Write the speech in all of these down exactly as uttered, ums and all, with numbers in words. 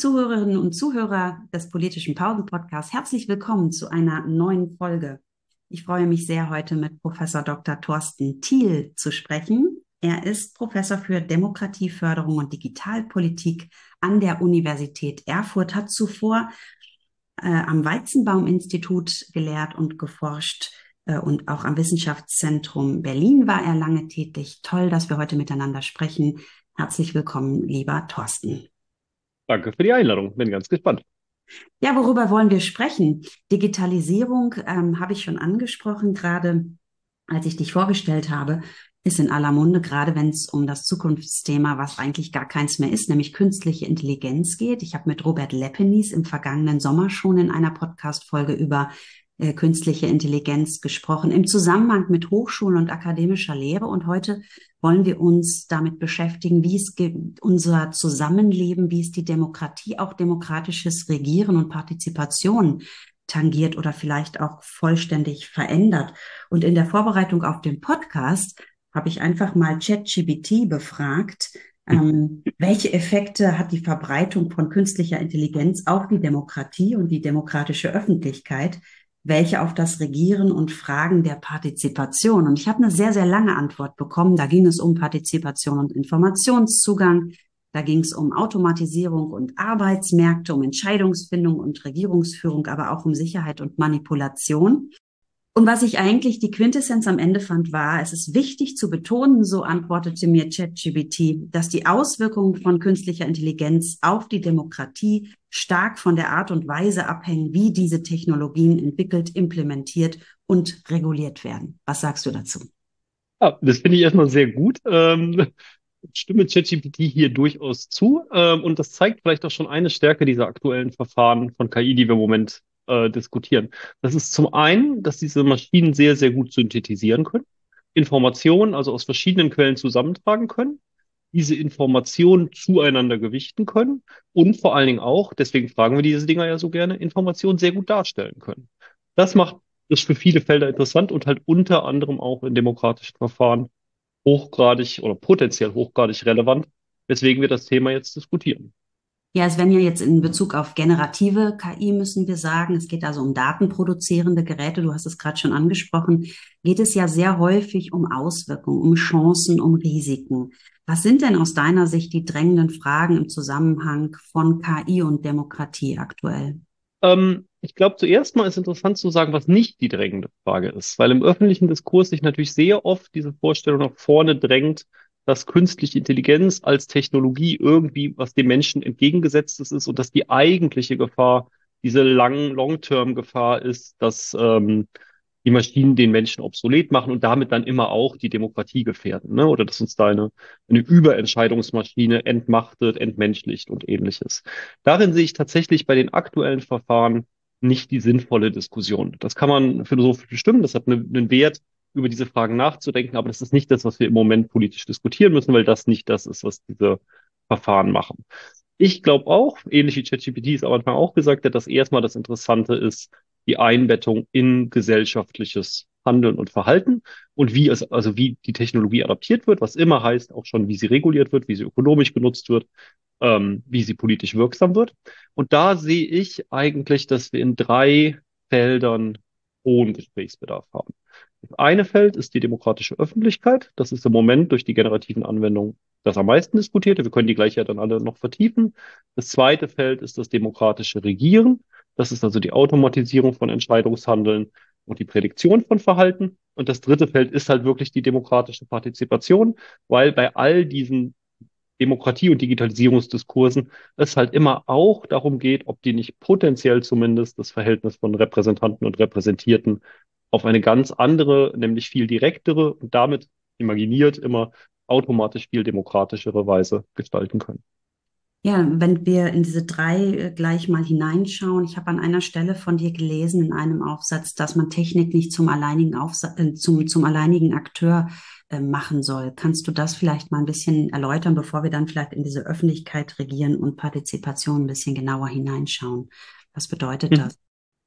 Zuhörerinnen und Zuhörer des Politischen Pausen-Podcasts, herzlich willkommen zu einer neuen Folge. Ich freue mich sehr, heute mit Professor Doktor Thorsten Thiel zu sprechen. Er ist Professor für Demokratieförderung und Digitalpolitik an der Universität Erfurt, hat zuvor äh, am Weizenbaum-Institut gelehrt und geforscht äh, und auch am Wissenschaftszentrum Berlin war er lange tätig. Toll, dass wir heute miteinander sprechen. Herzlich willkommen, lieber Thorsten. Danke für die Einladung. Bin ganz gespannt. Ja, worüber wollen wir sprechen? Digitalisierung ähm, habe ich schon angesprochen, gerade als ich dich vorgestellt habe, ist in aller Munde, gerade wenn es um das Zukunftsthema, was eigentlich gar keins mehr ist, nämlich künstliche Intelligenz geht. Ich habe mit Robert Lepenies im vergangenen Sommer schon in einer Podcast-Folge über äh, künstliche Intelligenz gesprochen, im Zusammenhang mit Hochschulen und akademischer Lehre. Und heute wollen wir uns damit beschäftigen, wie es unser Zusammenleben, wie es die Demokratie, auch demokratisches Regieren und Partizipation tangiert oder vielleicht auch vollständig verändert. Und in der Vorbereitung auf den Podcast habe ich einfach mal ChatGPT befragt, ähm, welche Effekte hat die Verbreitung von künstlicher Intelligenz auf die Demokratie und die demokratische Öffentlichkeit, welche auf das Regieren und Fragen der Partizipation. Und ich habe eine sehr, sehr lange Antwort bekommen. Da ging es um Partizipation und Informationszugang. Da ging es um Automatisierung und Arbeitsmärkte, um Entscheidungsfindung und Regierungsführung, aber auch um Sicherheit und Manipulation. Und was ich eigentlich die Quintessenz am Ende fand, war, es ist wichtig zu betonen, so antwortete mir ChatGPT, dass die Auswirkungen von künstlicher Intelligenz auf die Demokratie stark von der Art und Weise abhängen, wie diese Technologien entwickelt, implementiert und reguliert werden. Was sagst du dazu? Ja, das finde ich erstmal sehr gut. Ähm, stimme ChatGPT hier durchaus zu. Ähm, und das zeigt vielleicht auch schon eine Stärke dieser aktuellen Verfahren von K I, die wir im Moment äh, diskutieren. Das ist zum einen, dass diese Maschinen sehr, sehr gut synthetisieren können, Informationen also aus verschiedenen Quellen zusammentragen können, diese Informationen zueinander gewichten können und vor allen Dingen auch, deswegen fragen wir diese Dinger ja so gerne, Informationen sehr gut darstellen können. Das macht das für viele Felder interessant und halt unter anderem auch in demokratischen Verfahren hochgradig oder potenziell hochgradig relevant, weswegen wir das Thema jetzt diskutieren. Ja, es werden ja jetzt in Bezug auf generative K I, müssen wir sagen, es geht also um datenproduzierende Geräte, du hast es gerade schon angesprochen, geht es ja sehr häufig um Auswirkungen, um Chancen, um Risiken. Was sind denn aus deiner Sicht die drängenden Fragen im Zusammenhang von K I und Demokratie aktuell? Ähm, ich glaube, zuerst mal ist interessant zu sagen, was nicht die drängende Frage ist, weil im öffentlichen Diskurs sich natürlich sehr oft diese Vorstellung nach vorne drängt, dass künstliche Intelligenz als Technologie irgendwie was dem Menschen entgegengesetztes ist und dass die eigentliche Gefahr diese lang, Long-Term-Gefahr ist, dass ähm, die Maschinen den Menschen obsolet machen und damit dann immer auch die Demokratie gefährden, ne? Oder dass uns da eine, eine Überentscheidungsmaschine entmachtet, entmenschlicht und ähnliches. Darin sehe ich tatsächlich bei den aktuellen Verfahren nicht die sinnvolle Diskussion. Das kann man philosophisch bestimmen, das hat eine, einen Wert, über diese Fragen nachzudenken, aber das ist nicht das, was wir im Moment politisch diskutieren müssen, weil das nicht das ist, was diese Verfahren machen. Ich glaube auch, ähnlich wie ChatGPT es am Anfang auch gesagt hat, dass erstmal das Interessante ist, die Einbettung in gesellschaftliches Handeln und Verhalten und wie es, also wie die Technologie adaptiert wird, was immer heißt auch schon, wie sie reguliert wird, wie sie ökonomisch genutzt wird, ähm, wie sie politisch wirksam wird. Und da sehe ich eigentlich, dass wir in drei Feldern hohen Gesprächsbedarf haben. Das eine Feld ist die demokratische Öffentlichkeit. Das ist im Moment durch die generativen Anwendungen das am meisten diskutierte. Wir können die gleich ja dann alle noch vertiefen. Das zweite Feld ist das demokratische Regieren. Das ist also die Automatisierung von Entscheidungshandeln und die Prädiktion von Verhalten. Und das dritte Feld ist halt wirklich die demokratische Partizipation, weil bei all diesen Demokratie- und Digitalisierungsdiskursen es halt immer auch darum geht, ob die nicht potenziell zumindest das Verhältnis von Repräsentanten und Repräsentierten auf eine ganz andere, nämlich viel direktere und damit imaginiert immer automatisch viel demokratischere Weise gestalten können. Ja, wenn wir in diese drei äh, gleich mal hineinschauen, ich habe an einer Stelle von dir gelesen in einem Aufsatz, dass man Technik nicht zum alleinigen Aufsa äh, zum, zum alleinigen Akteur äh, machen soll. Kannst du das vielleicht mal ein bisschen erläutern, bevor wir dann vielleicht in diese Öffentlichkeit, Regieren und Partizipation ein bisschen genauer hineinschauen? Was bedeutet Mhm. das?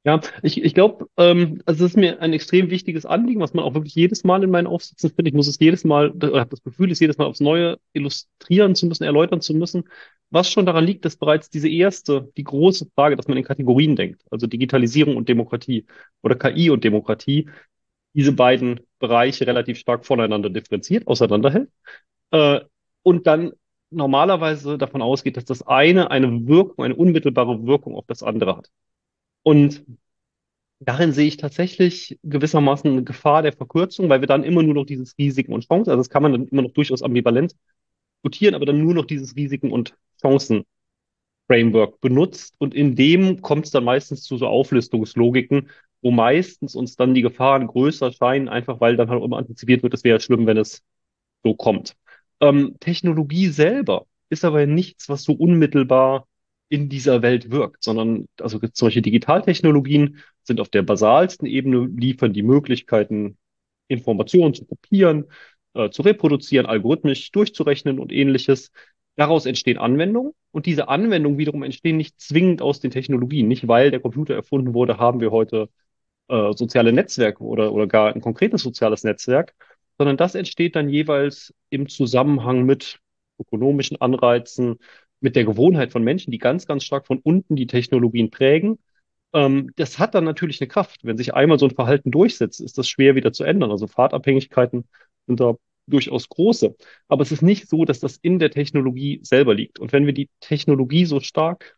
Ja, ich, ich glaube, ähm, also es ist mir ein extrem wichtiges Anliegen, was man auch wirklich jedes Mal in meinen Aufsätzen findet. Ich muss es jedes Mal, oder habe das Gefühl, es jedes Mal aufs Neue illustrieren zu müssen, erläutern zu müssen, was schon daran liegt, dass bereits diese erste, die große Frage, dass man in Kategorien denkt, also Digitalisierung und Demokratie oder K I und Demokratie, diese beiden Bereiche relativ stark voneinander differenziert, auseinanderhält, äh, und dann normalerweise davon ausgeht, dass das eine eine Wirkung, eine unmittelbare Wirkung auf das andere hat. Und darin sehe ich tatsächlich gewissermaßen eine Gefahr der Verkürzung, weil wir dann immer nur noch dieses Risiken und Chancen, also das kann man dann immer noch durchaus ambivalent diskutieren, aber dann nur noch dieses Risiken und Chancen-Framework benutzt. Und in dem kommt es dann meistens zu so Auflistungslogiken, wo meistens uns dann die Gefahren größer scheinen, einfach weil dann halt immer antizipiert wird, es wäre schlimm, wenn es so kommt. Ähm, Technologie selber ist aber nichts, was so unmittelbar in dieser Welt wirkt, sondern also solche Digitaltechnologien sind auf der basalsten Ebene, liefern die Möglichkeiten, Informationen zu kopieren, äh, zu reproduzieren, algorithmisch durchzurechnen und ähnliches. Daraus entstehen Anwendungen und diese Anwendungen wiederum entstehen nicht zwingend aus den Technologien. Nicht weil der Computer erfunden wurde, haben wir heute äh, soziale Netzwerke oder, oder gar ein konkretes soziales Netzwerk, sondern das entsteht dann jeweils im Zusammenhang mit ökonomischen Anreizen, mit der Gewohnheit von Menschen, die ganz, ganz stark von unten die Technologien prägen. Ähm, das hat dann natürlich eine Kraft. Wenn sich einmal so ein Verhalten durchsetzt, ist das schwer wieder zu ändern. Also Fahrtabhängigkeiten sind da durchaus große. Aber es ist nicht so, dass das in der Technologie selber liegt. Und wenn wir die Technologie so stark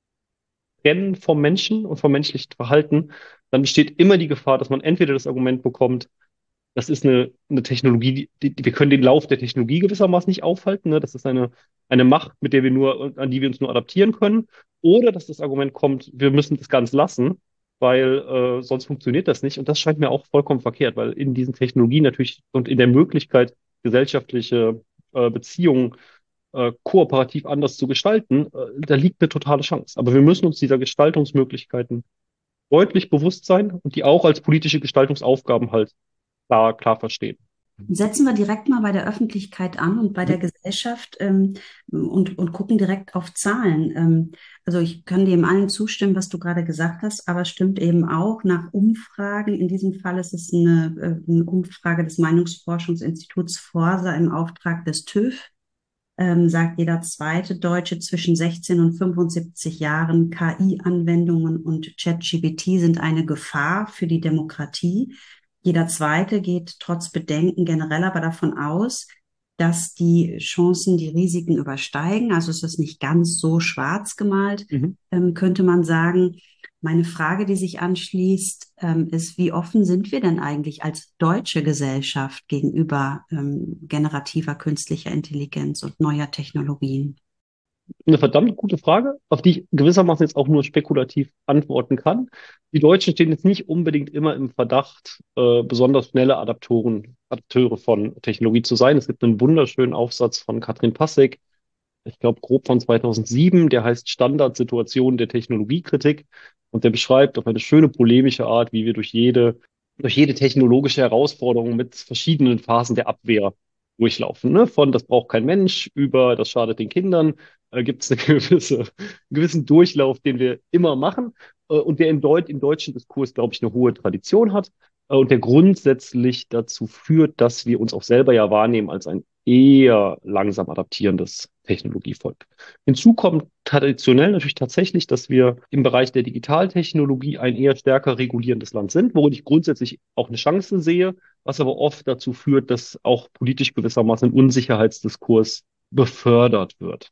trennen vom Menschen und vom menschlichen Verhalten, dann besteht immer die Gefahr, dass man entweder das Argument bekommt, das ist eine, eine Technologie, die, die, wir können den Lauf der Technologie gewissermaßen nicht aufhalten. Ne? Das ist eine, eine Macht, mit der wir nur, an die wir uns nur adaptieren können. Oder dass das Argument kommt, wir müssen das ganz lassen, weil äh, sonst funktioniert das nicht. Und das scheint mir auch vollkommen verkehrt, weil in diesen Technologien natürlich und in der Möglichkeit, gesellschaftliche äh, Beziehungen äh, kooperativ anders zu gestalten, äh, da liegt eine totale Chance. Aber wir müssen uns dieser Gestaltungsmöglichkeiten deutlich bewusst sein und die auch als politische Gestaltungsaufgaben halt klar, klar verstehen. Setzen wir direkt mal bei der Öffentlichkeit an und bei Mhm. der Gesellschaft ähm, und, und gucken direkt auf Zahlen. Ähm, also ich kann dem allen zustimmen, was du gerade gesagt hast, aber es stimmt eben auch nach Umfragen. In diesem Fall ist es eine, äh, eine Umfrage des Meinungsforschungsinstituts Forsa im Auftrag des TÜV. Ähm, sagt jeder zweite Deutsche zwischen sechzehn und fünfundsiebzig Jahren, K I-Anwendungen und ChatGPT sind eine Gefahr für die Demokratie. Jeder zweite geht trotz Bedenken generell aber davon aus, dass die Chancen die Risiken übersteigen. Also es ist nicht ganz so schwarz gemalt, Mhm. ähm, könnte man sagen. Meine Frage, die sich anschließt, ähm, ist, wie offen sind wir denn eigentlich als deutsche Gesellschaft gegenüber ähm, generativer künstlicher Intelligenz und neuer Technologien? Eine verdammt gute Frage, auf die ich gewissermaßen jetzt auch nur spekulativ antworten kann. Die Deutschen stehen jetzt nicht unbedingt immer im Verdacht, äh, besonders schnelle Adaptoren, Adapteure von Technologie zu sein. Es gibt einen wunderschönen Aufsatz von Katrin Passek, ich glaube grob von zweitausendsieben, der heißt Standardsituation der Technologiekritik und der beschreibt auf eine schöne polemische Art, wie wir durch jede, durch jede technologische Herausforderung mit verschiedenen Phasen der Abwehr durchlaufen. Ne? Von das braucht kein Mensch über das schadet den Kindern äh, gibt es eine gewisse, einen gewissen Durchlauf, den wir immer machen äh, und der im, Deut im deutschen Diskurs, glaube ich, eine hohe Tradition hat äh, und der grundsätzlich dazu führt, dass wir uns auch selber ja wahrnehmen als ein eher langsam adaptierendes Technologievolk. Hinzu kommt traditionell natürlich tatsächlich, dass wir im Bereich der Digitaltechnologie ein eher stärker regulierendes Land sind, worin ich grundsätzlich auch eine Chance sehe, was aber oft dazu führt, dass auch politisch gewissermaßen ein Unsicherheitsdiskurs befördert wird.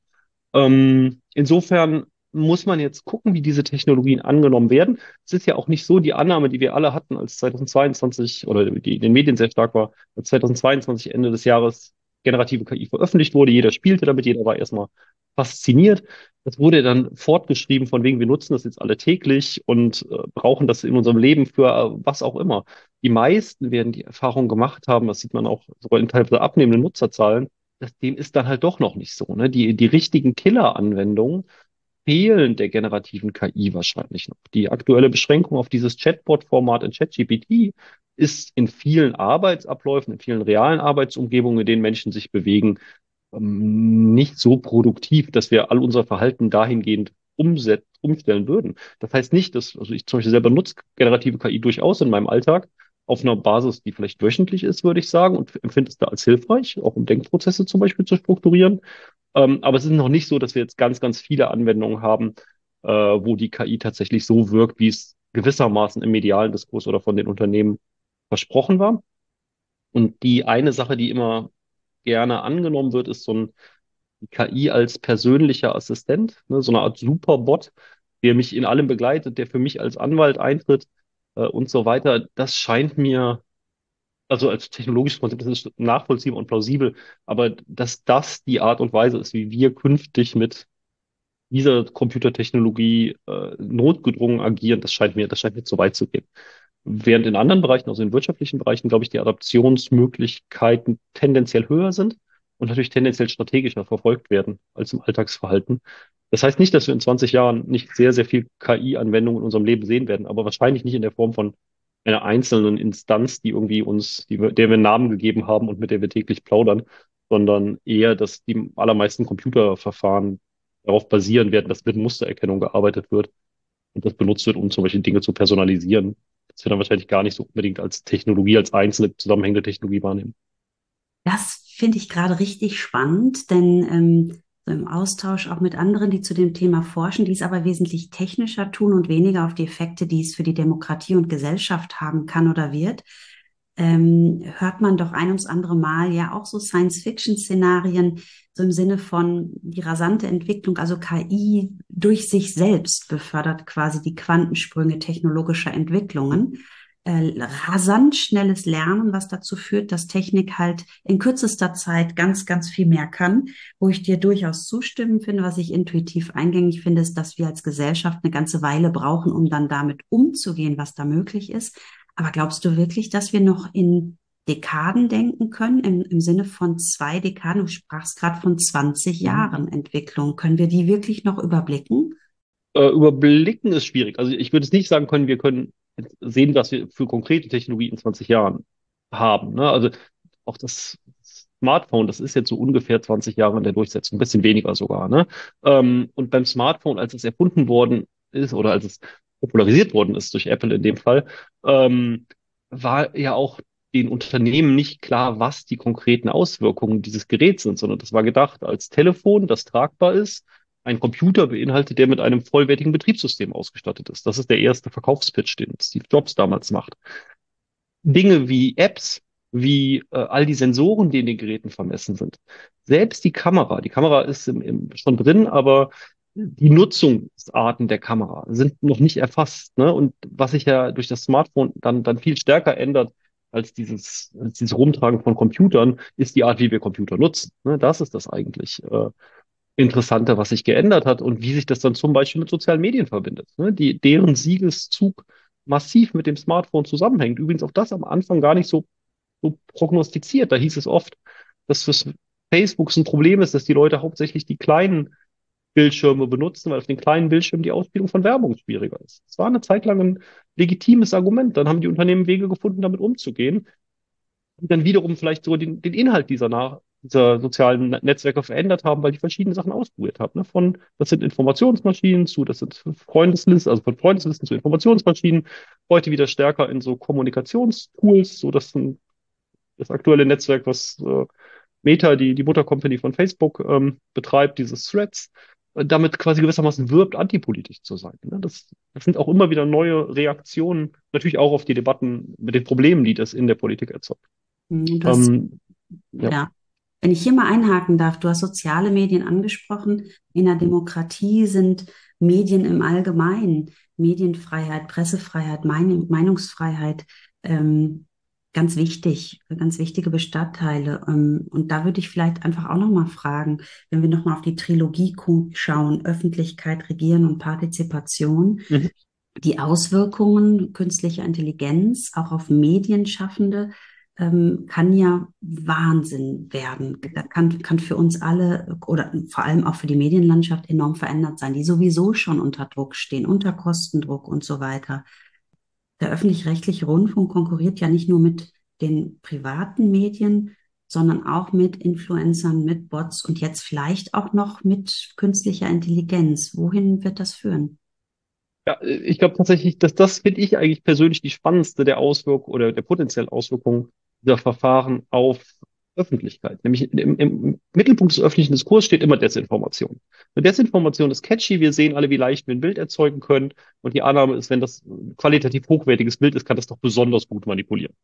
Ähm, insofern muss man jetzt gucken, wie diese Technologien angenommen werden. Es ist ja auch nicht so die Annahme, die wir alle hatten, als zweitausendzweiundzwanzig oder die in den Medien sehr stark war, als zweitausendzweiundzwanzig Ende des Jahres generative K I veröffentlicht wurde. Jeder spielte damit, jeder war erstmal fasziniert. Das wurde dann fortgeschrieben, von wegen, wir nutzen das jetzt alle täglich und äh, brauchen das in unserem Leben für äh, was auch immer. Die meisten werden die Erfahrung gemacht haben, das sieht man auch sogar in teilweise abnehmenden Nutzerzahlen, das, dem ist dann halt doch noch nicht so. Ne? Die, die richtigen Killer-Anwendungen fehlen der generativen K I wahrscheinlich noch. Die aktuelle Beschränkung auf dieses Chatbot-Format in ChatGPT ist in vielen Arbeitsabläufen, in vielen realen Arbeitsumgebungen, in denen Menschen sich bewegen, ähm, nicht so produktiv, dass wir all unser Verhalten dahingehend umset umstellen würden. Das heißt nicht, dass, also ich zum Beispiel selber nutze generative K I durchaus in meinem Alltag auf einer Basis, die vielleicht wöchentlich ist, würde ich sagen, und empfinde es da als hilfreich, auch um Denkprozesse zum Beispiel zu strukturieren. Ähm, aber es ist noch nicht so, dass wir jetzt ganz, ganz viele Anwendungen haben, äh, wo die K I tatsächlich so wirkt, wie es gewissermaßen im medialen Diskurs oder von den Unternehmen versprochen war. Und die eine Sache, die immer gerne angenommen wird, ist so ein K I als persönlicher Assistent, ne, so eine Art Superbot, der mich in allem begleitet, der für mich als Anwalt eintritt, äh, und so weiter. Das scheint mir, also als technologisches Konzept, das ist nachvollziehbar und plausibel, aber dass das die Art und Weise ist, wie wir künftig mit dieser Computertechnologie äh, notgedrungen agieren, das scheint mir, das scheint mir zu weit zu gehen. Während in anderen Bereichen, also in wirtschaftlichen Bereichen, glaube ich, die Adaptionsmöglichkeiten tendenziell höher sind und natürlich tendenziell strategischer verfolgt werden als im Alltagsverhalten. Das heißt nicht, dass wir in zwanzig Jahren nicht sehr, sehr viel K I-Anwendungen in unserem Leben sehen werden, aber wahrscheinlich nicht in der Form von einer einzelnen Instanz, die irgendwie uns, die wir, der wir einen Namen gegeben haben und mit der wir täglich plaudern, sondern eher, dass die allermeisten Computerverfahren darauf basieren werden, dass mit Mustererkennung gearbeitet wird und das benutzt wird, um zum Beispiel Dinge zu personalisieren. Das wir dann wahrscheinlich gar nicht so unbedingt als Technologie, als einzelne zusammenhängende Technologie wahrnehmen. Das finde ich gerade richtig spannend, denn ähm, so im Austausch auch mit anderen, die zu dem Thema forschen, die es aber wesentlich technischer tun und weniger auf die Effekte, die es für die Demokratie und Gesellschaft haben kann oder wird, ähm, hört man doch ein ums andere Mal ja auch so Science-Fiction-Szenarien, so im Sinne von die rasante Entwicklung, also K I durch sich selbst befördert quasi die Quantensprünge technologischer Entwicklungen. Äh, rasant schnelles Lernen, was dazu führt, dass Technik halt in kürzester Zeit ganz, ganz viel mehr kann. Wo ich dir durchaus zustimmen finde, was ich intuitiv eingängig finde, ist, dass wir als Gesellschaft eine ganze Weile brauchen, um dann damit umzugehen, was da möglich ist. Aber glaubst du wirklich, dass wir noch in Dekaden denken können, im, im Sinne von zwei Dekaden? Du sprachst gerade von zwanzig Mhm. Jahren Entwicklung. Können wir die wirklich noch überblicken? Äh, überblicken ist schwierig. Also ich würde es nicht sagen können, wir können jetzt sehen, was wir für konkrete Technologie in zwanzig Jahren haben. Ne? Also auch das Smartphone, das ist jetzt so ungefähr zwanzig Jahre in der Durchsetzung, ein bisschen weniger sogar. Ne? Ähm, und beim Smartphone, als es erfunden worden ist oder als es popularisiert worden ist durch Apple in dem Fall, ähm, war ja auch den Unternehmen nicht klar, was die konkreten Auswirkungen dieses Geräts sind, sondern das war gedacht als Telefon, das tragbar ist, ein Computer beinhaltet, der mit einem vollwertigen Betriebssystem ausgestattet ist. Das ist der erste Verkaufspitch, den Steve Jobs damals macht. Dinge wie Apps, wie äh, all die Sensoren, die in den Geräten vermessen sind. Selbst die Kamera, die Kamera ist im, im, schon drin, aber die Nutzungsarten der Kamera sind noch nicht erfasst. Ne? Und was sich ja durch das Smartphone dann, dann viel stärker ändert als dieses, als dieses Rumtragen von Computern, ist die Art, wie wir Computer nutzen. Ne? Das ist das eigentlich äh, Interessante, was sich geändert hat und wie sich das dann zum Beispiel mit sozialen Medien verbindet, ne? Die, deren Siegeszug massiv mit dem Smartphone zusammenhängt. Übrigens auch das am Anfang gar nicht so, so prognostiziert. Da hieß es oft, dass für Facebook ein Problem ist, dass die Leute hauptsächlich die kleinen Bildschirme benutzen, weil auf den kleinen Bildschirmen die Ausspielung von Werbung schwieriger ist. Das war eine Zeit lang ein legitimes Argument. Dann haben die Unternehmen Wege gefunden, damit umzugehen die dann wiederum vielleicht so den, den Inhalt dieser, nach, dieser sozialen Netzwerke verändert haben, weil die verschiedene Sachen ausprobiert haben. Ne? Von, das sind Informationsmaschinen zu, das sind Freundeslisten, also von Freundeslisten zu Informationsmaschinen, heute wieder stärker in so Kommunikationstools, so dass ein, das aktuelle Netzwerk, was äh, Meta, die, die Muttercompany von Facebook, ähm, betreibt, dieses Threads, äh, damit quasi gewissermaßen wirbt, antipolitisch zu sein. Ne? Das, das sind auch immer wieder neue Reaktionen, natürlich auch auf die Debatten mit den Problemen, die das in der Politik erzeugt. Hm, Du hast, Ähm, ja. ja, wenn ich hier mal einhaken darf, du hast soziale Medien angesprochen. In der Demokratie sind Medien im Allgemeinen, Medienfreiheit, Pressefreiheit, Mein Meinungsfreiheit, ähm, ganz wichtig, ganz wichtige Bestandteile. Ähm, und da würde ich vielleicht einfach auch nochmal fragen, wenn wir nochmal auf die Trilogie ku- schauen, Öffentlichkeit, Regieren und Partizipation, Mhm. die Auswirkungen künstlicher Intelligenz auch auf Medienschaffende ähm, kann ja Wahnsinn werden. Das kann, kann für uns alle oder vor allem auch für die Medienlandschaft enorm verändert sein, die sowieso schon unter Druck stehen, unter Kostendruck und so weiter. Der öffentlich-rechtliche Rundfunk konkurriert ja nicht nur mit den privaten Medien, sondern auch mit Influencern, mit Bots und jetzt vielleicht auch noch mit künstlicher Intelligenz. Wohin wird das führen? Ja, ich glaube tatsächlich, dass das finde ich eigentlich persönlich die spannendste der Auswirkungen oder der potenziellen Auswirkungen dieser Verfahren auf Öffentlichkeit. Nämlich im, im Mittelpunkt des öffentlichen Diskurs steht immer Desinformation. Eine Desinformation ist catchy, wir sehen alle, wie leicht wir ein Bild erzeugen können. Und die Annahme ist, wenn das qualitativ hochwertiges Bild ist, kann das doch besonders gut manipulieren.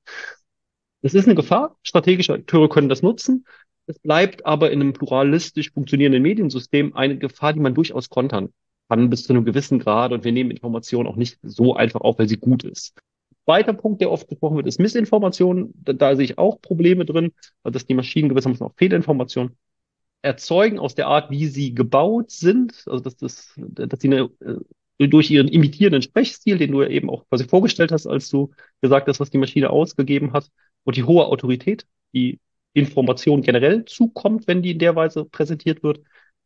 Das ist eine Gefahr. Strategische Akteure können das nutzen. Es bleibt aber in einem pluralistisch funktionierenden Mediensystem eine Gefahr, die man durchaus kontern kann bis zu einem gewissen Grad. Und wir nehmen Informationen auch nicht so einfach auf, weil sie gut ist. Zweiter Punkt, der oft gesprochen wird, ist Missinformation. Da, da sehe ich auch Probleme drin, dass die Maschinen gewissermaßen auch Fehlinformationen erzeugen aus der Art, wie sie gebaut sind. Also dass, das, dass sie eine, äh, durch ihren imitierenden Sprechstil, den du ja eben auch quasi vorgestellt hast, als du gesagt hast, was die Maschine ausgegeben hat, und die hohe Autorität, die Information generell zukommt, wenn die in der Weise präsentiert wird,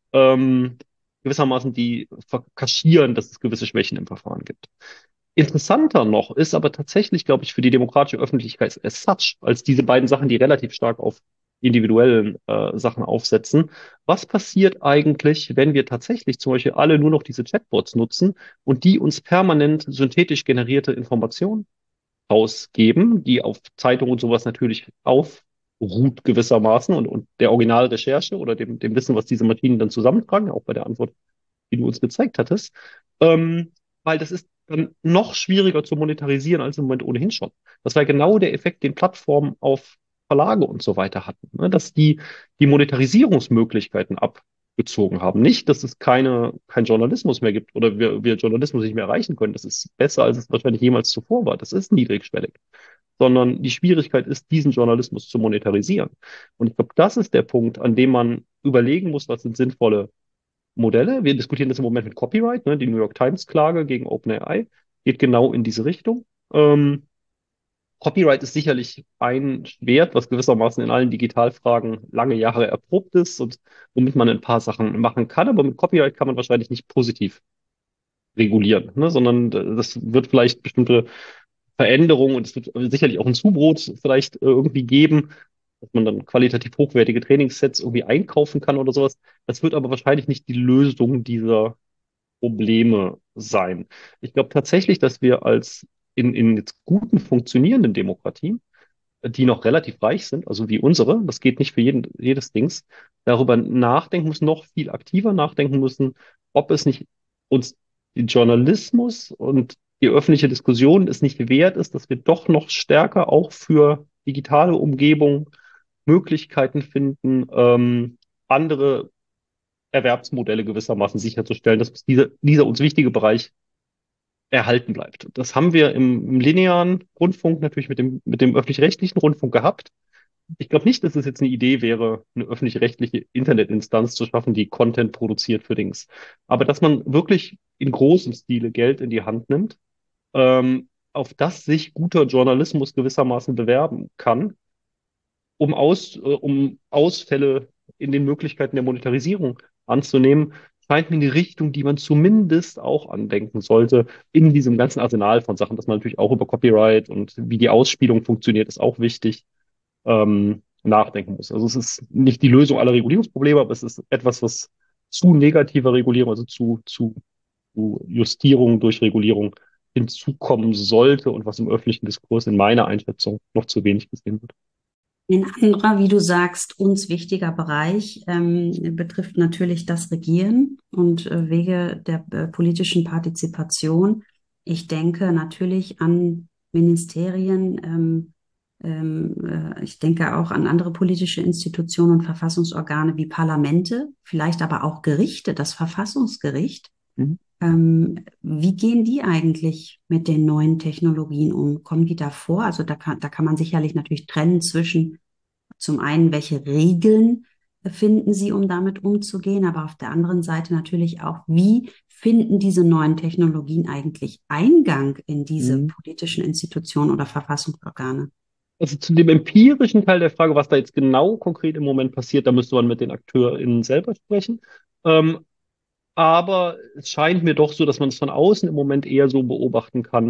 ähm, gewissermaßen die kaschieren, dass es gewisse Schwächen im Verfahren gibt. Interessanter noch ist aber tatsächlich, glaube ich, für die demokratische Öffentlichkeit as such, als diese beiden Sachen, die relativ stark auf individuellen äh, Sachen aufsetzen. Was passiert eigentlich, wenn wir tatsächlich zum Beispiel alle nur noch diese Chatbots nutzen und die uns permanent synthetisch generierte Informationen rausgeben, die auf Zeitungen und sowas natürlich aufruht gewissermaßen und, und der Originalrecherche oder dem, dem Wissen, was diese Maschinen dann zusammentragen, auch bei der Antwort, die du uns gezeigt hattest, ähm, weil das ist dann noch schwieriger zu monetarisieren als im Moment ohnehin schon. Das war genau der Effekt, den Plattformen auf Verlage und so weiter hatten, ne? Dass die die Monetarisierungsmöglichkeiten abgezogen haben. Nicht, dass es keine, kein Journalismus mehr gibt oder wir, wir Journalismus nicht mehr erreichen können. Das ist besser, als es wahrscheinlich jemals zuvor war. Das ist niedrigschwellig. Sondern die Schwierigkeit ist, diesen Journalismus zu monetarisieren. Und ich glaube, das ist der Punkt, an dem man überlegen muss, was sind sinnvolle Modelle. Wir diskutieren das im Moment mit Copyright, ne? Die New York Times Klage gegen OpenAI geht genau in diese Richtung. Ähm, Copyright ist sicherlich ein Schwert, was gewissermaßen in allen Digitalfragen lange Jahre erprobt ist und womit man ein paar Sachen machen kann. Aber mit Copyright kann man wahrscheinlich nicht positiv regulieren, ne? Sondern das wird vielleicht bestimmte Veränderungen und es wird sicherlich auch ein Zubrot vielleicht äh, irgendwie geben, dass man dann qualitativ hochwertige Trainingssets irgendwie einkaufen kann oder sowas. Das wird aber wahrscheinlich nicht die Lösung dieser Probleme sein. Ich glaube tatsächlich, dass wir als in, in jetzt guten funktionierenden Demokratien, die noch relativ reich sind, also wie unsere, das geht nicht für jeden, jedes Dings, darüber nachdenken müssen, noch viel aktiver nachdenken müssen, ob es nicht uns den Journalismus und die öffentliche Diskussion es nicht wert ist, dass wir doch noch stärker auch für digitale Umgebung Möglichkeiten finden, ähm, andere Erwerbsmodelle gewissermaßen sicherzustellen, dass dieser, dieser uns wichtige Bereich erhalten bleibt. Das haben wir im, im linearen Rundfunk natürlich mit dem, mit dem öffentlich-rechtlichen Rundfunk gehabt. Ich glaube nicht, dass es jetzt eine Idee wäre, eine öffentlich-rechtliche Internetinstanz zu schaffen, die Content produziert für Dings. Aber dass man wirklich in großem Stile Geld in die Hand nimmt, ähm, auf das sich guter Journalismus gewissermaßen bewerben kann, um Aus, äh, um Ausfälle in den Möglichkeiten der Monetarisierung anzunehmen, scheint mir eine Richtung, die man zumindest auch andenken sollte in diesem ganzen Arsenal von Sachen, dass man natürlich auch über Copyright und wie die Ausspielung funktioniert, ist auch wichtig, ähm, nachdenken muss. Also es ist nicht die Lösung aller Regulierungsprobleme, aber es ist etwas, was zu negativer Regulierung, also zu, zu, zu Justierung durch Regulierung hinzukommen sollte und was im öffentlichen Diskurs in meiner Einschätzung noch zu wenig gesehen wird. Ein anderer, wie du sagst, uns wichtiger Bereich ähm, betrifft natürlich das Regieren und äh, Wege der äh, politischen Partizipation. Ich denke natürlich an Ministerien, ähm, ähm, äh, ich denke auch an andere politische Institutionen und Verfassungsorgane wie Parlamente, vielleicht aber auch Gerichte, das Verfassungsgericht. Mhm. Ähm, wie gehen die eigentlich mit den neuen Technologien um? Kommen die da vor? Also da kann, da kann man sicherlich natürlich trennen zwischen zum einen, welche Regeln finden Sie, um damit umzugehen, aber auf der anderen Seite natürlich auch, wie finden diese neuen Technologien eigentlich Eingang in diese Mhm. politischen Institutionen oder Verfassungsorgane? Also zu dem empirischen Teil der Frage, was da jetzt genau konkret im Moment passiert, da müsste man mit den AkteurInnen selber sprechen. Ähm, aber es scheint mir doch so, dass man es von außen im Moment eher so beobachten kann,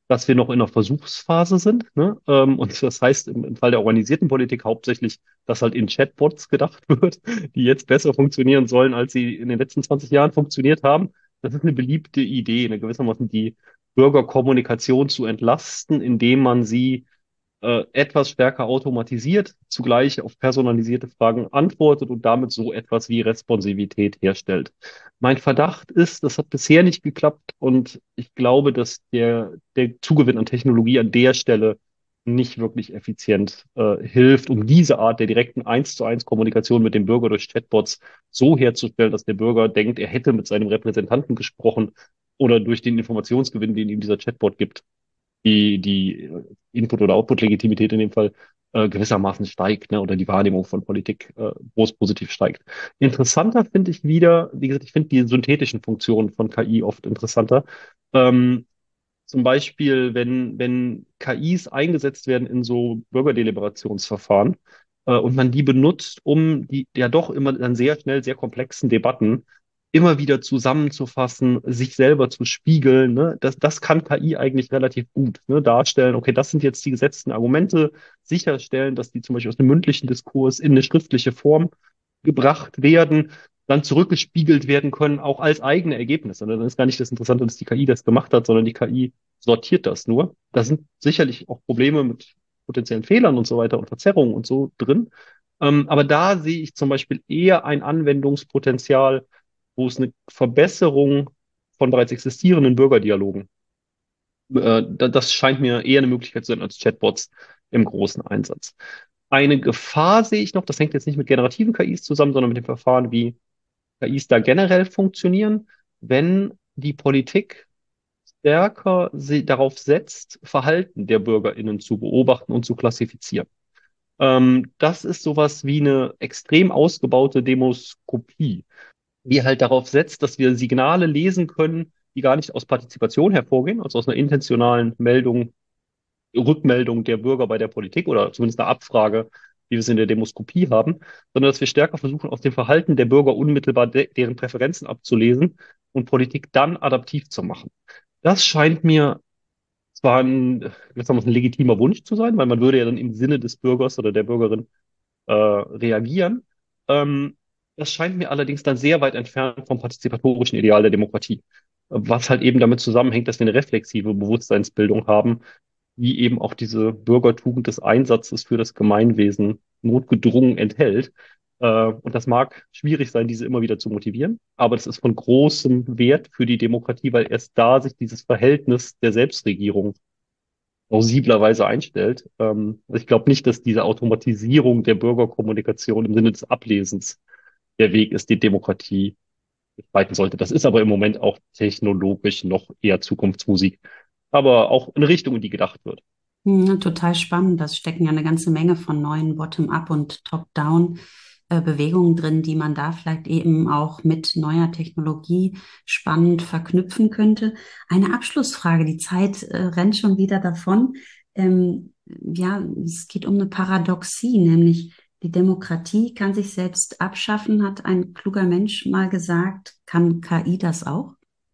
dass wir noch in einer Versuchsphase sind. Ne? Ähm, und das heißt im, im Fall der organisierten Politik hauptsächlich, dass halt in Chatbots gedacht wird, die jetzt besser funktionieren sollen, als sie in den letzten zwanzig Jahren funktioniert haben. Das ist eine beliebte Idee, eine gewissermaßen die Bürgerkommunikation zu entlasten, indem man sie äh, etwas stärker automatisiert, zugleich auf personalisierte Fragen antwortet und damit so etwas wie Responsivität herstellt. Mein Verdacht ist, das hat bisher nicht geklappt und ich glaube, dass der, der Zugewinn an Technologie an der Stelle nicht wirklich effizient äh, hilft, um diese Art der direkten eins zu eins Kommunikation mit dem Bürger durch Chatbots so herzustellen, dass der Bürger denkt, er hätte mit seinem Repräsentanten gesprochen oder durch den Informationsgewinn, den ihm dieser Chatbot gibt, die, die Input- oder Output-Legitimität in dem Fall äh, gewissermaßen steigt, ne, oder die Wahrnehmung von Politik äh, groß positiv steigt. Interessanter finde ich wieder, wie gesagt, ich finde die synthetischen Funktionen von K I oft interessanter. Ähm, Zum Beispiel, wenn, wenn K Is eingesetzt werden in so Bürgerdeliberationsverfahren äh, und man die benutzt, um die ja doch immer dann sehr schnell sehr komplexen Debatten immer wieder zusammenzufassen, sich selber zu spiegeln, ne? Das, das kann K I eigentlich relativ gut, ne? Darstellen, okay, das sind jetzt die gesetzten Argumente, sicherstellen, dass die zum Beispiel aus einem mündlichen Diskurs in eine schriftliche Form gebracht werden, dann zurückgespiegelt werden können, auch als eigene Ergebnisse. Dann ist gar nicht das Interessante, dass die K I das gemacht hat, sondern die K I sortiert das nur. Da sind sicherlich auch Probleme mit potenziellen Fehlern und so weiter und Verzerrungen und so drin. Ähm, aber da sehe ich zum Beispiel eher ein Anwendungspotenzial, wo es eine Verbesserung von bereits existierenden Bürgerdialogen, äh, da- das scheint mir eher eine Möglichkeit zu sein als Chatbots im großen Einsatz. Eine Gefahr sehe ich noch, das hängt jetzt nicht mit generativen K Is zusammen, sondern mit dem Verfahren, wie K Is da generell funktionieren, wenn die Politik stärker sie darauf setzt, Verhalten der BürgerInnen zu beobachten und zu klassifizieren. Ähm, das ist sowas wie eine extrem ausgebaute Demoskopie, die halt darauf setzt, dass wir Signale lesen können, die gar nicht aus Partizipation hervorgehen, also aus einer intentionalen Meldung, Rückmeldung der Bürger bei der Politik oder zumindest eine Abfrage, wie wir es in der Demoskopie haben, sondern dass wir stärker versuchen, aus dem Verhalten der Bürger unmittelbar de deren Präferenzen abzulesen und Politik dann adaptiv zu machen. Das scheint mir zwar ein, gewissermaßen ein legitimer Wunsch zu sein, weil man würde ja dann im Sinne des Bürgers oder der Bürgerin äh, reagieren. Ähm, Das scheint mir allerdings dann sehr weit entfernt vom partizipatorischen Ideal der Demokratie, was halt eben damit zusammenhängt, dass wir eine reflexive Bewusstseinsbildung haben, die eben auch diese Bürgertugend des Einsatzes für das Gemeinwesen notgedrungen enthält. Äh, und das mag schwierig sein, diese immer wieder zu motivieren, aber das ist von großem Wert für die Demokratie, weil erst da sich dieses Verhältnis der Selbstregierung plausiblerweise einstellt. Ähm, also ich glaube nicht, dass diese Automatisierung der Bürgerkommunikation im Sinne des Ablesens der Weg ist, die Demokratie gestalten sollte. Das ist aber im Moment auch technologisch noch eher Zukunftsmusik, aber auch eine Richtung, in die gedacht wird. Hm, total spannend. Da stecken ja eine ganze Menge von neuen Bottom-up und Top-down-Bewegungen drin, die man da vielleicht eben auch mit neuer Technologie spannend verknüpfen könnte. Eine Abschlussfrage. Die Zeit äh, rennt schon wieder davon. Ähm, ja, es geht um eine Paradoxie, nämlich die Demokratie kann sich selbst abschaffen, hat ein kluger Mensch mal gesagt. Kann K I das auch?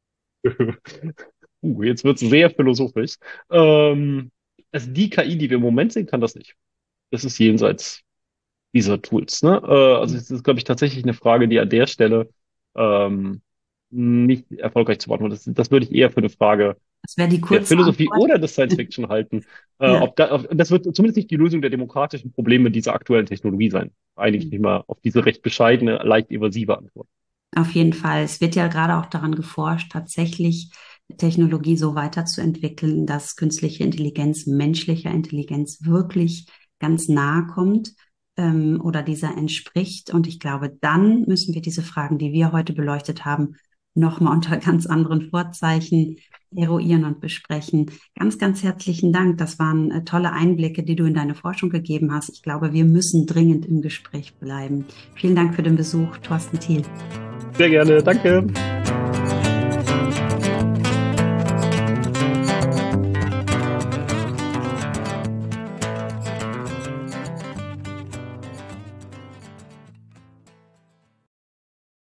Uh, jetzt wird es sehr philosophisch. Ähm, also die K I, die wir im Moment sehen, kann das nicht. Das ist jenseits dieser Tools. Ne? Äh, also es ist, glaube ich, tatsächlich eine Frage, die an der Stelle ähm, nicht erfolgreich zu beantworten ist. Das, das würde ich eher für eine Frage Das wäre die der kurze Philosophie Antwort. oder des Science Fiction halten. Äh, Ja. ob da, ob, das wird zumindest nicht die Lösung der demokratischen Probleme dieser aktuellen Technologie sein. Einige ich mich mal auf diese recht bescheidene, leicht evasive Antwort. Auf jeden Fall. Es wird ja gerade auch daran geforscht, tatsächlich Technologie so weiterzuentwickeln, dass künstliche Intelligenz menschlicher Intelligenz wirklich ganz nahe kommt, ähm, oder dieser entspricht. Und ich glaube, dann müssen wir diese Fragen, die wir heute beleuchtet haben, nochmal unter ganz anderen Vorzeichen eruieren und besprechen. Ganz, ganz herzlichen Dank. Das waren äh, tolle Einblicke, die du in deine Forschung gegeben hast. Ich glaube, wir müssen dringend im Gespräch bleiben. Vielen Dank für den Besuch, Thorsten Thiel. Sehr gerne, danke.